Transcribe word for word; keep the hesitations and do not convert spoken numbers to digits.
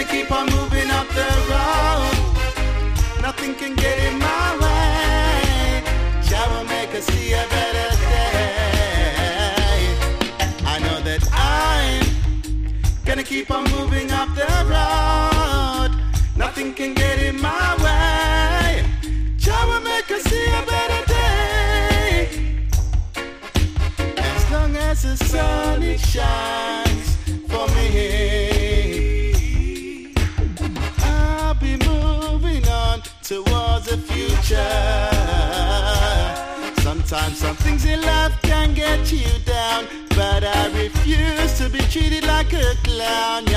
keep on moving up the road. Nothing can get in my way. Jah will make us see a better day. I know that I'm gonna keep on moving up the road. Nothing can get in my way. Jah will make us see a better day. As long as the sun it shines for me, I'll be moving on towards the future. Sometimes some things in life can get you down, but I refuse to be treated like a clown.